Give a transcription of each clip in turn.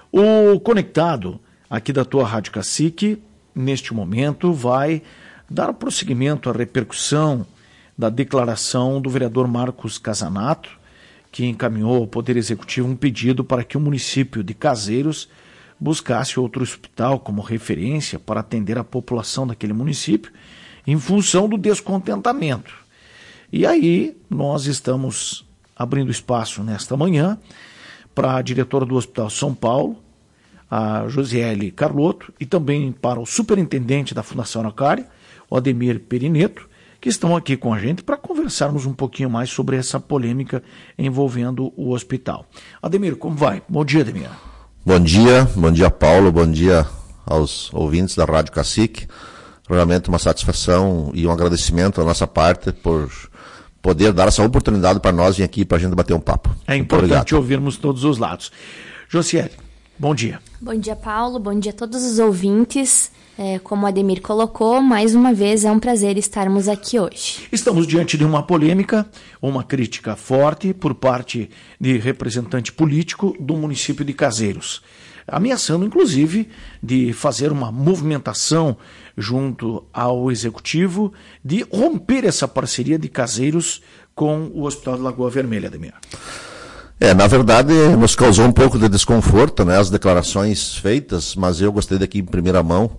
O conectado aqui da tua Rádio Cacique, neste momento, vai dar prosseguimento à repercussão da declaração do vereador Marcos Casanato, que encaminhou ao Poder Executivo um pedido para que o município de Caseiros buscasse outro hospital como referência para atender a população daquele município, em função do descontentamento. E aí nós estamos abrindo espaço nesta manhã para a diretora do Hospital São Paulo, a Josiele Carlotto, e também para o superintendente da Fundação Araucária, o Ademir Perineto, que estão aqui com a gente para conversarmos um pouquinho mais sobre essa polêmica envolvendo o hospital. Ademir, como vai? Bom dia, Ademir. Bom dia Paulo, bom dia aos ouvintes da Rádio Cacique. Realmente uma satisfação e um agradecimento da nossa parte por poder dar essa oportunidade para nós vir aqui para a gente bater um papo. É importante ouvirmos todos os lados. Josiele, bom dia. Bom dia, Paulo, bom dia a todos os ouvintes. Como o Ademir colocou, mais uma vez é um prazer estarmos aqui hoje. Estamos diante de uma polêmica, uma crítica forte por parte de representante político do município de Caseiros, ameaçando inclusive de fazer uma movimentação junto ao Executivo de romper essa parceria de Caseiros com o Hospital de Lagoa Vermelha, Ademir. Na verdade, nos causou um pouco de desconforto, né, as declarações feitas, mas eu gostaria aqui em primeira mão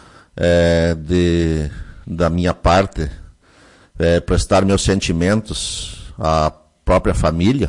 da minha parte, prestar meus sentimentos à própria família,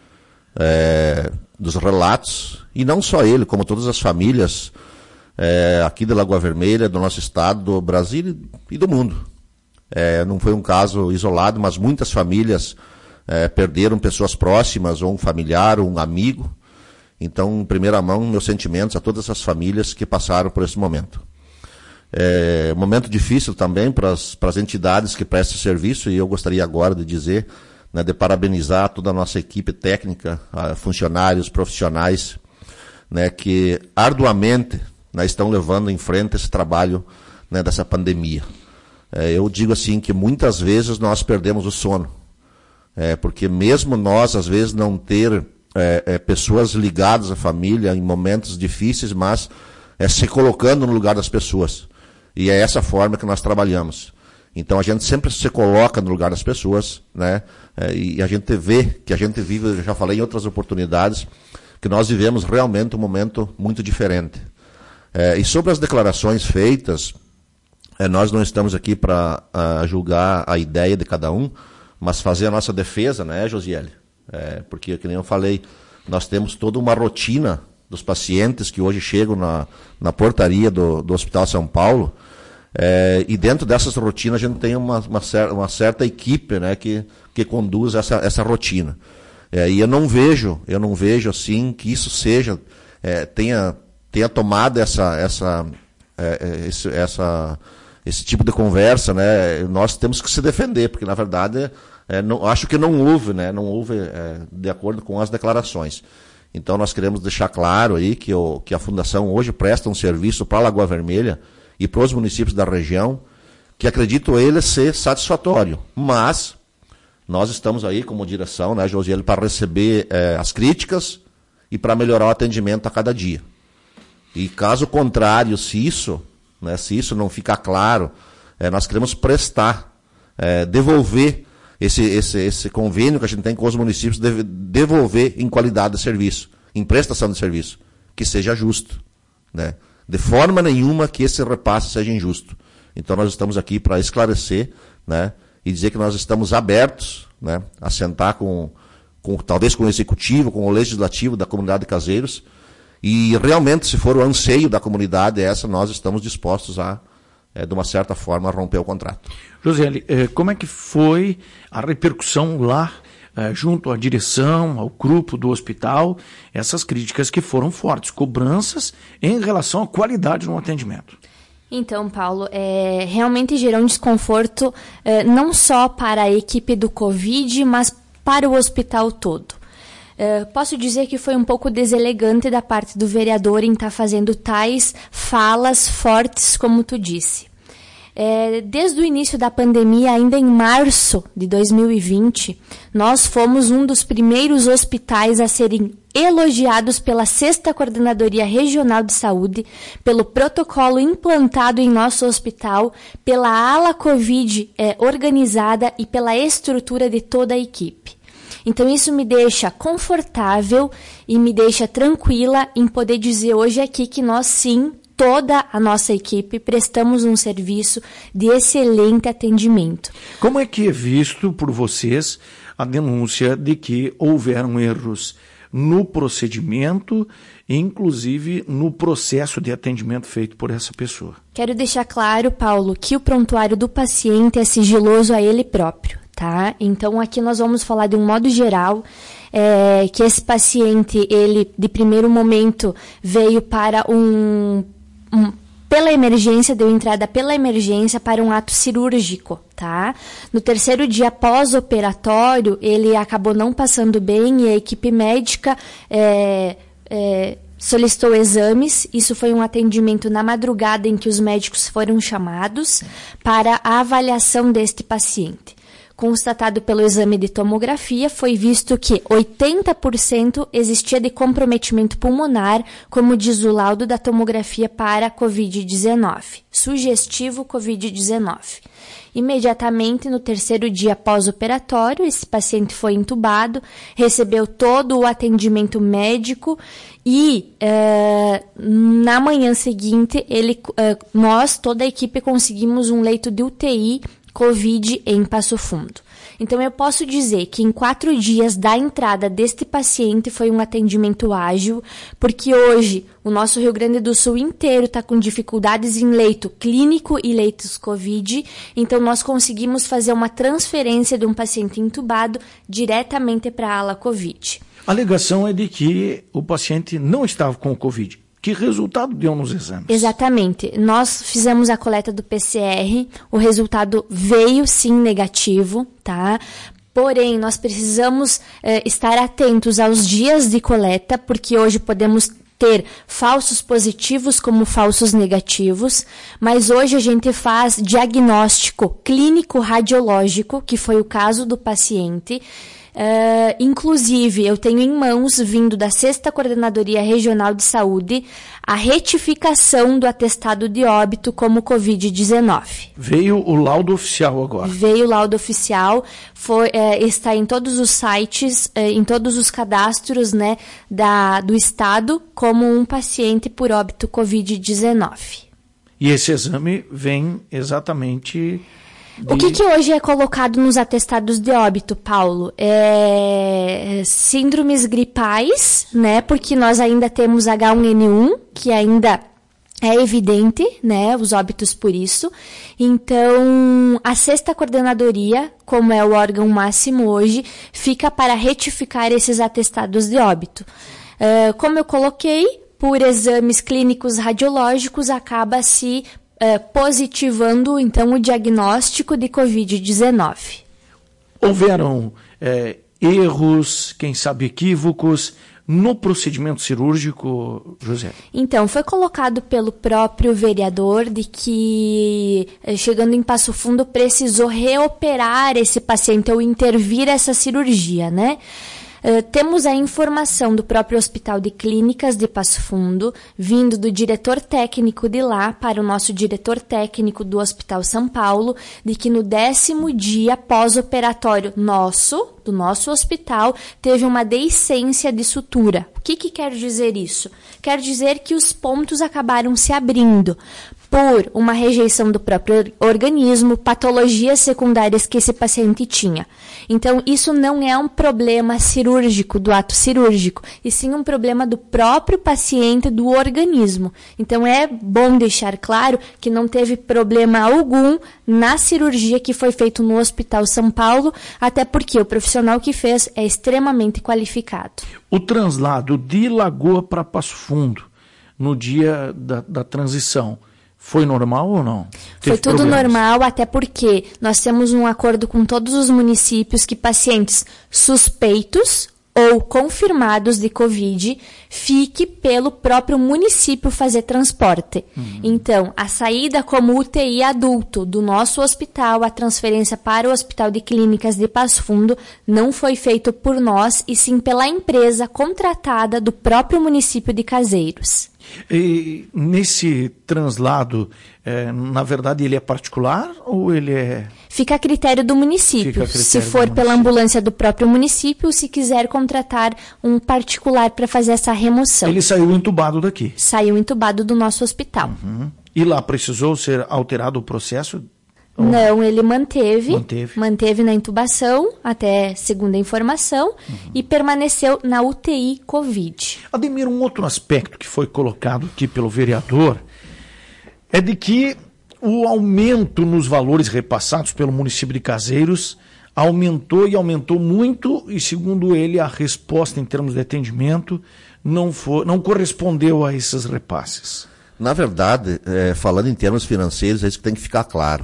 dos relatos, e não só ele, como todas as famílias aqui de Lagoa Vermelha, do nosso estado, do Brasil e do mundo. Não foi um caso isolado, mas muitas famílias perderam pessoas próximas, ou um familiar, ou um amigo. Então, em primeira mão, meus sentimentos a todas as famílias que passaram por esse momento. Um momento difícil também para as entidades que prestam serviço, e eu gostaria agora de dizer, né, de parabenizar toda a nossa equipe técnica, funcionários, profissionais, né, que arduamente, né, estão levando em frente esse trabalho, né, dessa pandemia. Eu digo assim que muitas vezes nós perdemos o sono, porque mesmo nós às vezes não ter pessoas ligadas à família em momentos difíceis, mas se colocando no lugar das pessoas. E é essa forma que nós trabalhamos. Então a gente sempre se coloca no lugar das pessoas, né? E a gente vê que a gente vive, eu já falei em outras oportunidades, que nós vivemos realmente um momento muito diferente. E sobre as declarações feitas, nós não estamos aqui para julgar a ideia de cada um, mas fazer a nossa defesa, né, Josiele? Porque, como eu falei, nós temos toda uma rotina dos pacientes que hoje chegam na portaria do Hospital São Paulo, e dentro dessas rotinas a gente tem uma certa equipe, né, que conduz essa rotina. E eu não vejo assim que isso tenha tomado esse tipo de conversa, né? Nós temos que se defender, porque na verdade acho que não houve de acordo com as declarações. Então nós queremos deixar claro aí que a Fundação hoje presta um serviço para a Lagoa Vermelha e para os municípios da região, que acredito ele ser satisfatório. Mas nós estamos aí como direção, né, Josiele, para receber as críticas e para melhorar o atendimento a cada dia. E caso contrário, se isso não ficar claro, nós queremos prestar, devolver esse convênio que a gente tem com os municípios, devolver em qualidade de serviço, em prestação de serviço, que seja justo, né? De forma nenhuma que esse repasse seja injusto. Então nós estamos aqui para esclarecer, né, e dizer que nós estamos abertos, né, a sentar talvez com o executivo, com o legislativo da comunidade de Caseiros, e realmente, se for o anseio da comunidade nós estamos dispostos a, de uma certa forma, romper o contrato. Josiele, como é que foi a repercussão lá, junto à direção, ao grupo do hospital, essas críticas que foram fortes, cobranças em relação à qualidade no atendimento? Então, Paulo, realmente gerou um desconforto não só para a equipe do Covid, mas para o hospital todo. Posso dizer que foi um pouco deselegante da parte do vereador em estar fazendo tais falas fortes, como tu disse. Desde o início da pandemia, ainda em março de 2020, nós fomos um dos primeiros hospitais a serem elogiados pela 6ª Coordenadoria Regional de Saúde, pelo protocolo implantado em nosso hospital, pela ala Covid organizada e pela estrutura de toda a equipe. Então isso me deixa confortável e me deixa tranquila em poder dizer hoje aqui que nós sim, toda a nossa equipe, prestamos um serviço de excelente atendimento. Como é que é visto por vocês a denúncia de que houveram erros no procedimento, inclusive no processo de atendimento feito por essa pessoa? Quero deixar claro, Paulo, que o prontuário do paciente é sigiloso a ele próprio, tá? Então aqui nós vamos falar de um modo geral, que esse paciente, ele de primeiro momento veio para pela emergência, deu entrada pela emergência para um ato cirúrgico, tá? No 3º dia pós-operatório, ele acabou não passando bem e a equipe médica solicitou exames. Isso foi um atendimento na madrugada em que os médicos foram chamados para a avaliação deste paciente. Constatado pelo exame de tomografia, foi visto que 80% existia de comprometimento pulmonar, como diz o laudo da tomografia para Covid-19, sugestivo Covid-19. Imediatamente, no 3º dia pós-operatório, esse paciente foi entubado, recebeu todo o atendimento médico e na manhã seguinte, nós, toda a equipe, conseguimos um leito de UTI Covid em Passo Fundo. Então, eu posso dizer que em 4 dias da entrada deste paciente foi um atendimento ágil, porque hoje o nosso Rio Grande do Sul inteiro está com dificuldades em leito clínico e leitos Covid, então nós conseguimos fazer uma transferência de um paciente entubado diretamente para a ala Covid. A alegação é de que o paciente não estava com o Covid. Que resultado deu nos exames? Exatamente. Nós fizemos a coleta do PCR, o resultado veio sim negativo, tá? Porém, nós precisamos estar atentos aos dias de coleta, porque hoje podemos ter falsos positivos como falsos negativos, mas hoje a gente faz diagnóstico clínico radiológico, que foi o caso do paciente. Inclusive, eu tenho em mãos, vindo da 6ª Coordenadoria Regional de Saúde, a retificação do atestado de óbito como Covid-19. Veio o laudo oficial agora. Veio o laudo oficial, está em todos os sites, em todos os cadastros, né, do Estado, como um paciente por óbito Covid-19. E esse exame vem exatamente... O que hoje é colocado nos atestados de óbito, Paulo? Síndromes gripais, né? Porque nós ainda temos H1N1, que ainda é evidente, né? Os óbitos por isso. Então, a 6ª Coordenadoria, como é o órgão máximo hoje, fica para retificar esses atestados de óbito. Como eu coloquei, por exames clínicos radiológicos, acaba se positivando, então, o diagnóstico de Covid-19. Houveram erros, quem sabe equívocos, no procedimento cirúrgico, José? Então, foi colocado pelo próprio vereador de que, chegando em Passo Fundo, precisou reoperar esse paciente ou intervir essa cirurgia, né? Temos a informação do próprio Hospital de Clínicas de Passo Fundo, vindo do diretor técnico de lá para o nosso diretor técnico do Hospital São Paulo, de que no 10º dia pós-operatório do nosso hospital, teve uma deiscência de sutura. O que quer dizer isso? Quer dizer que os pontos acabaram se abrindo por uma rejeição do próprio organismo, patologias secundárias que esse paciente tinha. Então, isso não é um problema cirúrgico, do ato cirúrgico, e sim um problema do próprio paciente, do organismo. Então, é bom deixar claro que não teve problema algum na cirurgia que foi feita no Hospital São Paulo, até porque o profissional que fez é extremamente qualificado. O translado de Lagoa para Passo Fundo, no dia da transição, foi normal ou não? Foi tudo normal, até porque nós temos um acordo com todos os municípios que pacientes suspeitos ou confirmados de Covid, fique pelo próprio município fazer transporte. Então, a saída como UTI adulto do nosso hospital, a transferência para o Hospital de Clínicas de Passo Fundo, não foi feito por nós, e sim pela empresa contratada do próprio município de Caseiros. E nesse translado, na verdade, ele é particular ou ele é... Fica a critério do município. Se for pela ambulância do próprio município, se quiser contratar um particular para fazer essa remoção. Ele saiu entubado daqui? Saiu entubado do nosso hospital. E lá precisou ser alterado o processo? Não, ele manteve na intubação, até segunda informação, e permaneceu na UTI Covid. Ademir, um outro aspecto que foi colocado aqui pelo vereador é de que o aumento nos valores repassados pelo município de Caseiros aumentou muito, e segundo ele, a resposta em termos de atendimento não correspondeu a esses repasses. Na verdade, falando em termos financeiros, é isso que tem que ficar claro.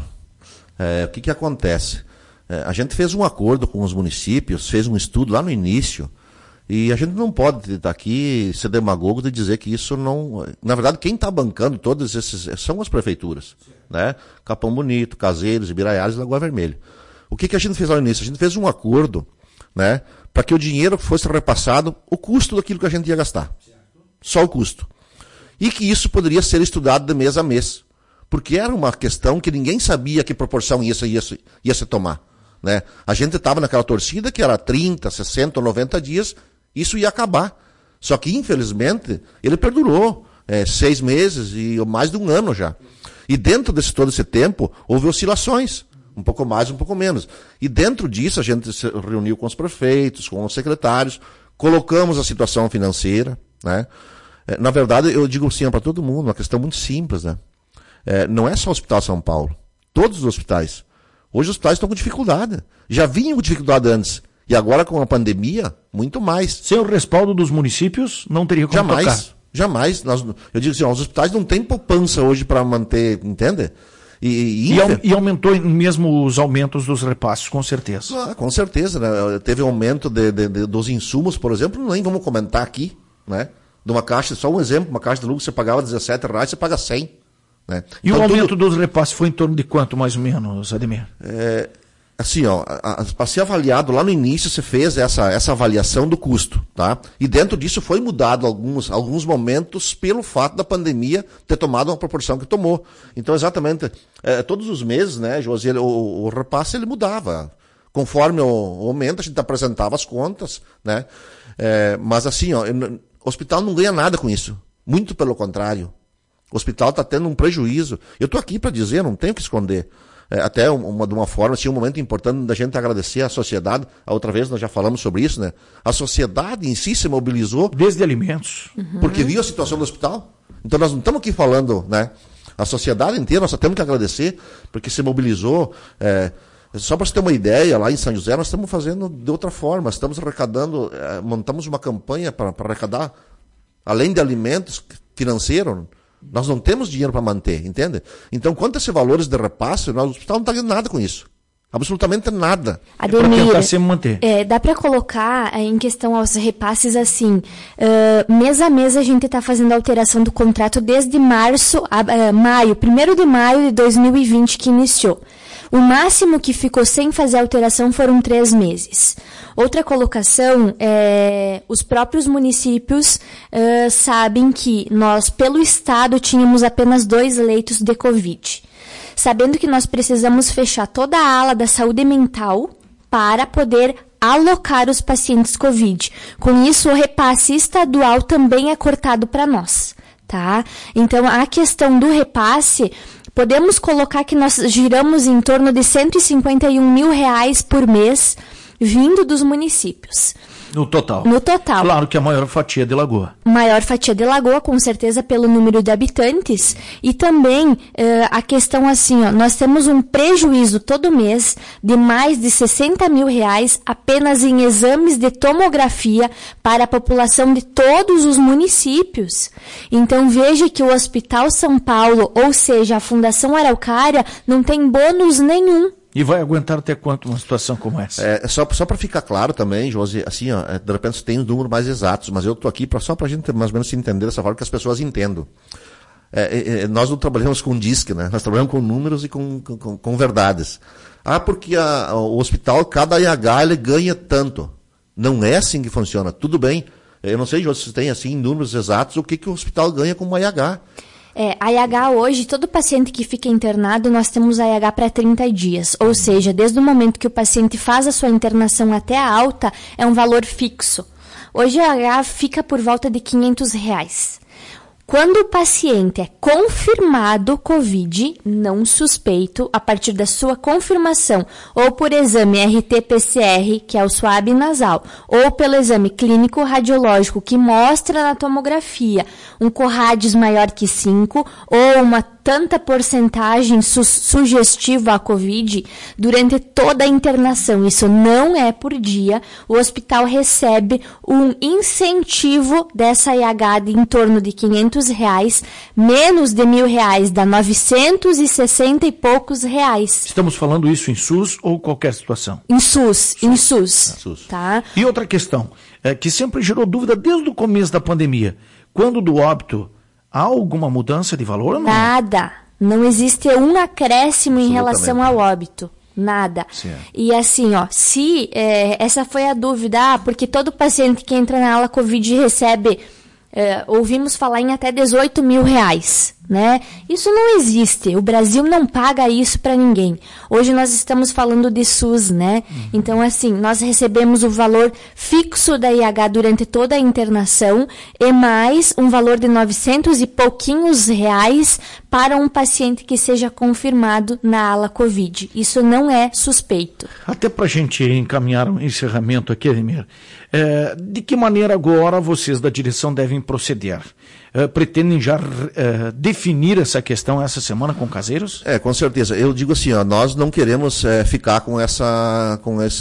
O que acontece? A gente fez um acordo com os municípios, fez um estudo lá no início, e a gente não pode estar aqui ser demagogo de dizer que isso não... Na verdade, quem está bancando todos esses são as prefeituras, né? Capão Bonito, Caseiros, Ibiraiaras e Lagoa Vermelha. O que a gente fez lá no início? A gente fez um acordo, né, para que o dinheiro fosse repassado, o custo daquilo que a gente ia gastar. Só o custo. E que isso poderia ser estudado de mês a mês. Porque era uma questão que ninguém sabia que proporção ia se tomar. Né? A gente estava naquela torcida que era 30, 60 ou 90 dias, isso ia acabar. Só que, infelizmente, ele perdurou 6 meses e mais de um ano já. E dentro desse todo esse tempo, houve oscilações. Um pouco mais, um pouco menos. E dentro disso, a gente se reuniu com os prefeitos, com os secretários, colocamos a situação financeira. Né? Na verdade, eu digo sim para todo mundo, uma questão muito simples, né? Não é só o Hospital São Paulo. Todos os hospitais. Hoje os hospitais estão com dificuldade. Já vinham com dificuldade antes. E agora com a pandemia, muito mais. Sem o respaldo dos municípios, não teria como tocar. Jamais. Eu digo assim, os hospitais não têm poupança hoje para manter, entende? E aumentou mesmo os aumentos dos repasses, com certeza. Com certeza. Né? Teve aumento dos insumos, por exemplo, nem vamos comentar aqui. Né? De uma caixa, só um exemplo, uma caixa de luz que você pagava R$17, você paga 100. Né? E então, o aumento dos repasses foi em torno de quanto, mais ou menos, Ademir? Assim, para ser avaliado, lá no início você fez essa avaliação do custo, tá? E dentro disso foi mudado alguns momentos pelo fato da pandemia ter tomado uma proporção que tomou. Então, exatamente, todos os meses, né, Josi, o repasse ele mudava. Conforme o aumento, a gente apresentava as contas, né? Mas assim, o hospital não ganha nada com isso. Muito pelo contrário. O hospital está tendo um prejuízo. Eu estou aqui para dizer, não tenho que esconder. Até de uma forma, assim, um momento importante da gente agradecer à sociedade. A outra vez nós já falamos sobre isso, né? A sociedade em si se mobilizou. Desde alimentos. Porque viu a situação do hospital. Então nós não estamos aqui falando, né? A sociedade inteira, nós só temos que agradecer, porque se mobilizou. Só para você ter uma ideia, lá em São José nós estamos fazendo de outra forma. Estamos arrecadando, montamos uma campanha para arrecadar, além de alimentos, financeiro. Nós não temos dinheiro para manter, entende? Então, quanto a esses valores de repasse, o hospital não está ganhando nada com isso. Absolutamente nada. Ademir, tentar se manter. Dá para colocar em questão aos repasses assim, mês a mês a gente está fazendo a alteração do contrato desde maio, 1º de maio de 2020 que iniciou. O máximo que ficou sem fazer alteração foram 3 meses. Outra colocação os próprios municípios sabem que nós, pelo Estado, tínhamos apenas 2 leitos de Covid. Sabendo que nós precisamos fechar toda a ala da saúde mental para poder alocar os pacientes Covid. Com isso, o repasse estadual também é cortado para nós. Tá? Então, a questão do repasse, podemos colocar que nós giramos em torno de R$151 mil por mês, vindo dos municípios. No total? No total. Claro que a maior fatia de Lagoa. Maior fatia de Lagoa, com certeza, pelo número de habitantes. E também a questão assim, nós temos um prejuízo todo mês de mais de R$60 mil apenas em exames de tomografia para a população de todos os municípios. Então, veja que o Hospital São Paulo, ou seja, a Fundação Araucária, não tem bônus nenhum E vai aguentar até quanto uma situação como essa? Só para ficar claro também, Josi, assim, ó, de repente tem os números mais exatos, mas eu estou aqui só para a gente mais ou menos se entender dessa forma que as pessoas entendam. Nós não trabalhamos com disque, né? Nós trabalhamos com números e com verdades. Porque o hospital, cada IH, ele ganha tanto. Não é assim que funciona. Tudo bem. Eu não sei, Josi, se tem assim números exatos, o que o hospital ganha com uma IH. A IH hoje, todo paciente que fica internado, nós temos a IH para 30 dias. Ou seja, desde o momento que o paciente faz a sua internação até a alta, é um valor fixo. Hoje a IH fica por volta de R$500. Quando o paciente é confirmado COVID, não suspeito, a partir da sua confirmação, ou por exame RT-PCR, que é o swab nasal, ou pelo exame clínico radiológico, que mostra na tomografia um CORRADS maior que 5, ou uma tanta porcentagem sugestiva à COVID, durante toda a internação, isso não é por dia, o hospital recebe um incentivo dessa IH de em torno de R$500, menos de R$1.000, dá 960 e poucos reais. Estamos falando isso em SUS ou qualquer situação? Em SUS. Tá? E outra questão, que sempre gerou dúvida desde o começo da pandemia, quando do óbito, há alguma mudança de valor ou não? Nada. Não existe um acréscimo em relação ao óbito. Nada. Certo. E assim, se essa foi a dúvida, porque todo paciente que entra na ala COVID recebe, ouvimos falar em até R$18.000, né? Isso não existe. O Brasil não paga isso para ninguém. Hoje nós estamos falando de SUS, né? Então, assim, nós recebemos o valor fixo da IH durante toda a internação e mais um valor de 900 e pouquinhos reais para um paciente que seja confirmado na ala COVID. Isso não é suspeito. Até para a gente encaminhar um encerramento aqui, Ademir, de que maneira agora vocês da direção devem proceder? Pretendem já definir essa questão essa semana com caseiros? Com certeza. Eu digo assim, nós não queremos ficar com essa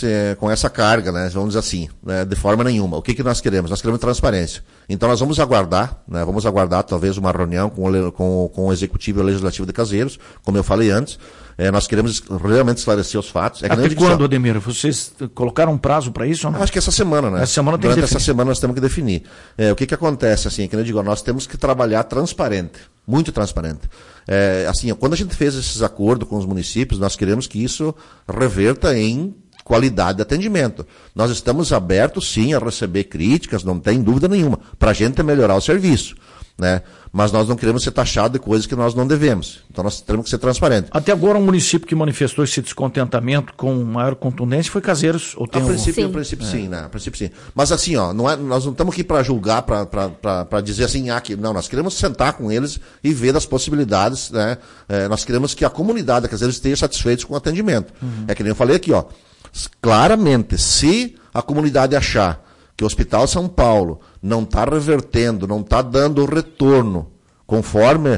carga, né? Vamos dizer assim, né? De forma nenhuma. O que nós queremos? Nós queremos transparência. Então nós vamos aguardar, né? Vamos aguardar talvez uma reunião com o Executivo e o Legislativo de Caseiros, como eu falei antes. Nós queremos realmente esclarecer os fatos. Até quando, Ademir? Vocês colocaram um prazo para isso ou não? Acho que essa semana, né? Durante essa semana nós temos que definir. O que acontece, assim, que eu digo, nós temos que trabalhar transparente, muito transparente. Assim, quando a gente fez esses acordos com os municípios, nós queremos que isso reverta em qualidade de atendimento. Nós estamos abertos, sim, a receber críticas, não tem dúvida nenhuma, para a gente melhorar o serviço, né? Mas nós não queremos ser taxados de coisas que nós não devemos. Então nós temos que ser transparentes. Até agora, um município que manifestou esse descontentamento com maior contundência foi Caseiros? Ou tem a princípio sim, né? A princípio sim. Mas assim, nós não estamos aqui para julgar, para dizer assim, não, nós queremos sentar com eles e ver das possibilidades, né? Nós queremos que a comunidade de Caseiros esteja satisfeita com o atendimento. É que nem eu falei aqui, claramente, se a comunidade achar que o Hospital São Paulo não está revertendo, não está dando o retorno conforme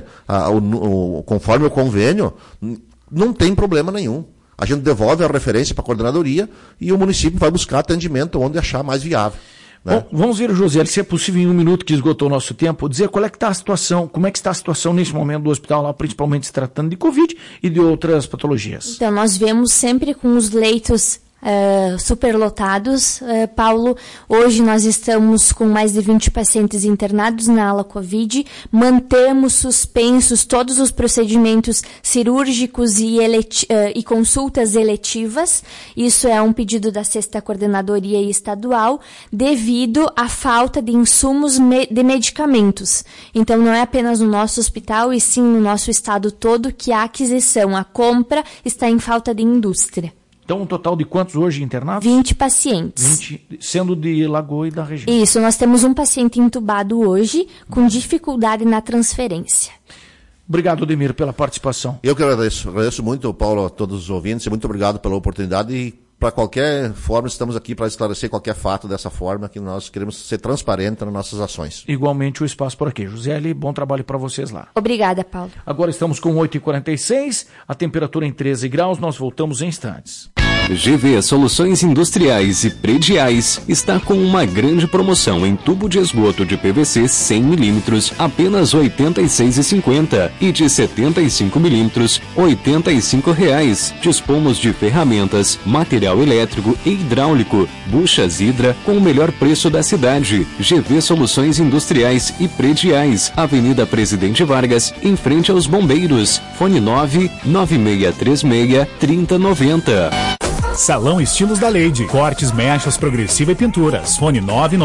o convênio, não tem problema nenhum. A gente devolve a referência para a coordenadoria e o município vai buscar atendimento onde achar mais viável. Né? Bom, vamos ver, José, se é possível em um minuto que esgotou o nosso tempo, dizer qual é que está a situação, como é que está a situação nesse momento do hospital lá, principalmente se tratando de Covid e de outras patologias. Então, nós vemos sempre com os leitos superlotados. Paulo, hoje nós estamos com mais de 20 pacientes internados na ala Covid, mantemos suspensos todos os procedimentos cirúrgicos e consultas eletivas. Isso é um pedido da 6ª Coordenadoria Estadual, devido à falta de insumos de medicamentos. Então, não é apenas no nosso hospital, e sim no nosso estado todo, que a aquisição, a compra, está em falta de indústria. Então, um total de quantos hoje internados? 20 pacientes. 20, sendo de Lagoa e da região. Isso, nós temos um paciente entubado hoje, com dificuldade na transferência. Obrigado, Ademir, pela participação. Eu que agradeço. Agradeço muito, Paulo, a todos os ouvintes. Muito obrigado pela oportunidade e, para qualquer forma, estamos aqui para esclarecer qualquer fato dessa forma, que nós queremos ser transparentes nas nossas ações. Igualmente o espaço por aqui. Joseli, bom trabalho para vocês lá. Obrigada, Paulo. Agora estamos com 8h46, a temperatura em 13 graus, nós voltamos em instantes. GV Soluções Industriais e Prediais está com uma grande promoção em tubo de esgoto de PVC 100 mm, apenas R$ 86,50 e de 75 mm, R$ 85,00. Dispomos de ferramentas, material elétrico e hidráulico, buchas Hidra com o melhor preço da cidade. GV Soluções Industriais e Prediais, Avenida Presidente Vargas, em frente aos Bombeiros. Fone 99636-3090. Salão Estilos da Leide. Cortes, mechas, progressiva e pinturas. Fone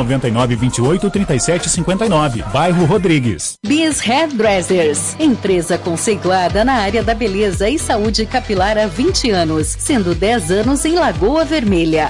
99928-3759. Bairro Rodrigues. Bis Hairdressers. Empresa conceituada na área da beleza e saúde capilar há 20 anos, sendo 10 anos em Lagoa Vermelha.